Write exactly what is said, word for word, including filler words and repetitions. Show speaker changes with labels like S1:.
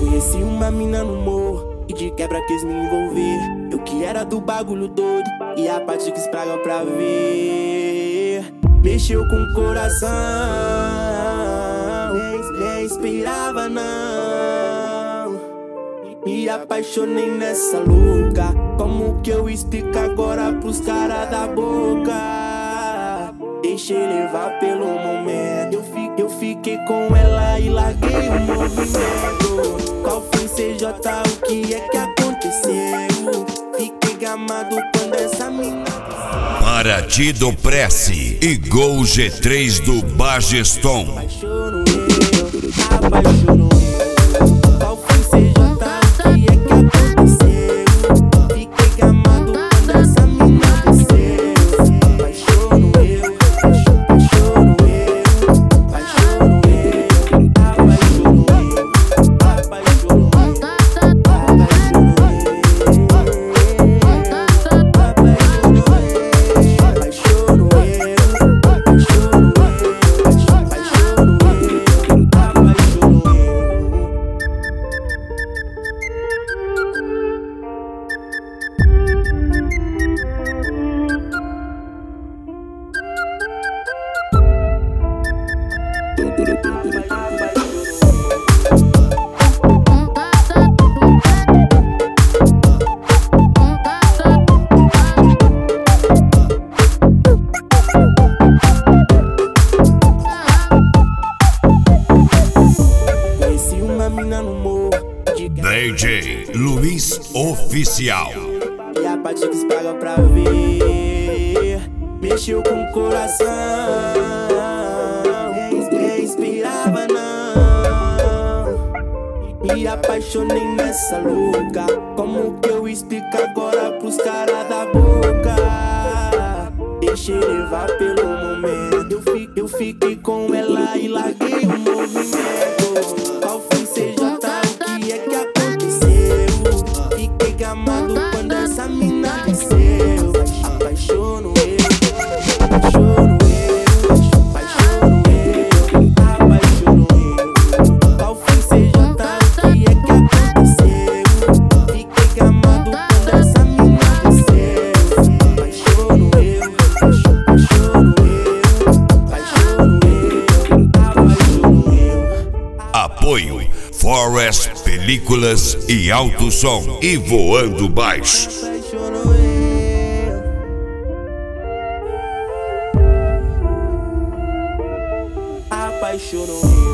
S1: Conheci uma mina no morro e de quebra quis me envolver. Eu que era do bagulho doido e a parte que estraga pra ver. Mexeu com o coração, nem, nem inspirava não. Me apaixonei nessa louca. Como que eu explico agora pros caras da boca? Deixei levar pelo momento. Eu, fi, eu fiquei com ela e larguei o movimento. Qual foi C J? O que é que aconteceu? Fiquei gamado quando essa mina...
S2: Paradido Prece e Gol G três do Bageston.
S1: Apaixono eu, apaixono eu. Qual foi C J? O que é que aconteceu? Fiquei gamado quando essa mina desceu. Apaixono eu, apaixono eu, apaixono eu, apaixono eu, apaixono
S2: D J Luiz Oficial.
S1: E a parte que estraga pra ver. Mexeu com o coração, nem inspirava não. Me apaixonei nessa louca. Como que eu explico agora pros caras da boca? Deixei levar pelo momento. Eu fiquei, eu fiquei com ela e larguei o movimento. Qual foi C J? O que é que aconteceu? Fiquei gamado quando essa mina desceu. Apaixono eu, apaixono eu, apaixono eu, apaixono eu. Qual foi C J? O que é que aconteceu? Fiquei gamado quando essa mina desceu. Apaixono eu, apaixono eu, apaixono eu, apaixono eu.
S2: Apoio Forest Películas e Alto Som e Voando Baixo.
S1: Apaixono eu, apaixono eu.